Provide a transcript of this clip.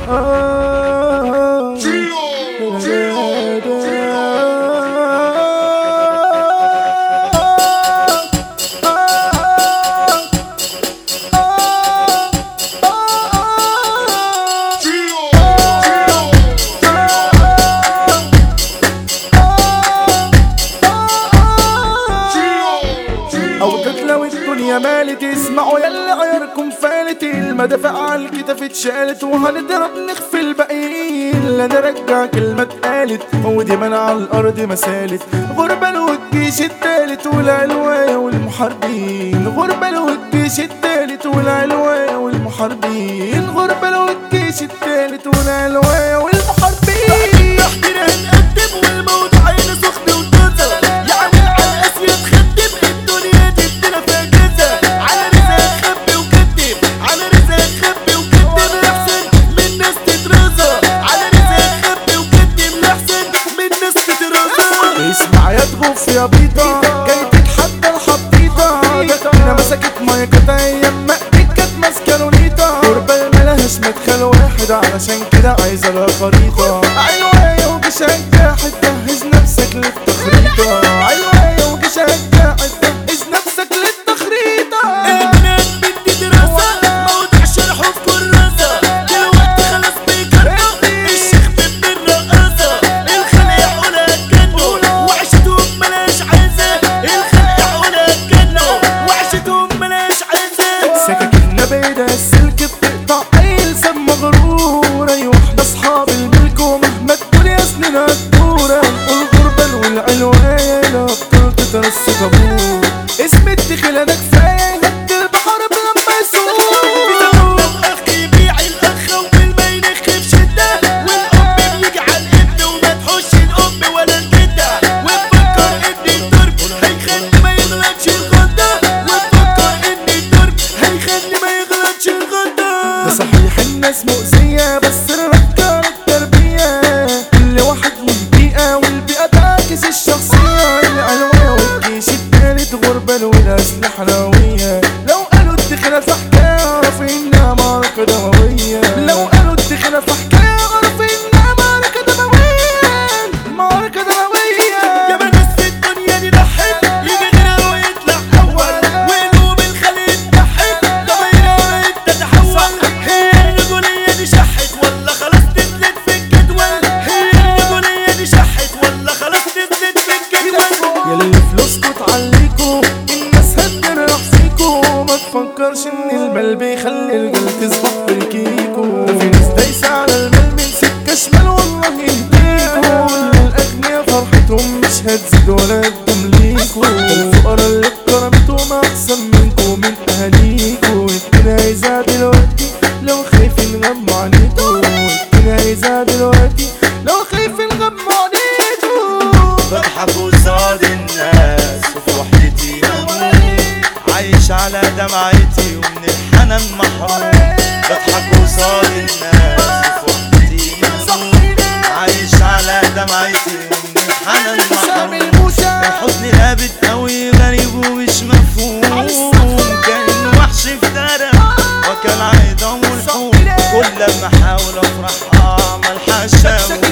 لو الدنيا مالت اسمعوا يلا عياركم فالت، المدافع على الكتاف اتشالت وهنضرب نخفي الباقيين. لا نرجع كلمة اتقالت ودي من على الارض مسالت، غربة والجيش التالت والعلواية والمحاربين. غربة والجيش التالت والعلواية والمحاربين. غربة والجيش التالت والعلواية والمحاربين. تحتنا هنقدم والموت عينه سخن وتوزة، يعني على اسيا تخدم الدنيا دي ادينا فيها جزة. على رزق خبي وكدب، على رزق خبي وكدب لحسن من ناس تترزق. على رزق خبي وكدب لحسن من ناس تترزق. اسمع يا تغف يا بيضة جاي تتحدى الحطيطة، جاتنا مسكت مايكات ايام ما ايدك كانت ماسكة لوليطة. غربة ملهاش مدخل واحد علشان كده عايزة لها خريطة. عيواية وجيش هتجاحد جهز نفسك للتخريطة. عيواية وجيش هتجاحد جهز نفسك للتخريطة. البنات بدي دراسة موضع شرحه في كراسة، دلوقتي خلاص بيكرر الشيخ بابن الرقاصة. الخلق يعقولها اتجنوا وعيشتهم ملاش عزة. الخلق يعقولها اتجنوا وعيشتهم ملاش عزة. سكاكيننا بعيدة السلك بتقطع اي لسان مغرور. اي واحدة اصحاب الملك ومهما الدنيا سنينها تدور. الغربة والعلواية لا بطل تترس طابور. اسم الدخيلة ده كفاية يهد البحر لما يسور. الاخ يبيع الاخ وبالما ينخ في شدة، والام بيجي على الابن وما تحوش الام ولا الجدة. وتفكر ان الضرب هيخلي ما يغلطش الغلطة. وتفكر ان الضرب هيخلي ما يغلطش الغلطة. ده صحيح الناس مؤذية بس الرجالة التربية. كل واحد له بيئة والبيئة تعكس الشخصية. العلوية والجيش التالت غربة والأسلحة نووية. لو قالوا الدخلة في حكاية اعرف إنها معركة دموية. لو قالوا الدخلة في حكاية اعرف إنها معركة دموية. معركة دموية. يا ناس في الدنيا دي ضحك يجي غيرها ويطلع اول، وقلوب الخلق تضحك ضميرها تتحول. هي الرجولية دي شحت ولا خلاص تثبت في الجدول؟ هي الرجولية دي شحت ولا خلاص تثبت في الجدول؟ ياللي فلوسكوا تعليكوا الناس هتجرح فيكوا. ما تفكرش ان المال بيخلي الجل تصبح في الكيكو. ده في ناس دايسة على المال من سكة شمال والله يهديكوا. الاغنياء فرحتهم مش هتزيد ولا تدوم ليكوا. الفقراء اللي اتكرمتهم احسن منكوا من اهاليكوا. الدنيا عايزة دلوقتي لو خايفين غموا عليكوا. الدنيا عايزة دلوقتي لو خايفين غموا عليكوا. بضحك قصاد الناس وفي وحدتي عايش على دمعتي ومن الحنان محروم. بضحك قصاد الناس وفي وحدتي عايش على دمعتي ومن الحنان محروم. الحزن لابد قوي غريب ومش مفهوم. كان وحش افترى وكان عيدان والحوم. كل ما احاول افرح اعمل حشاوي.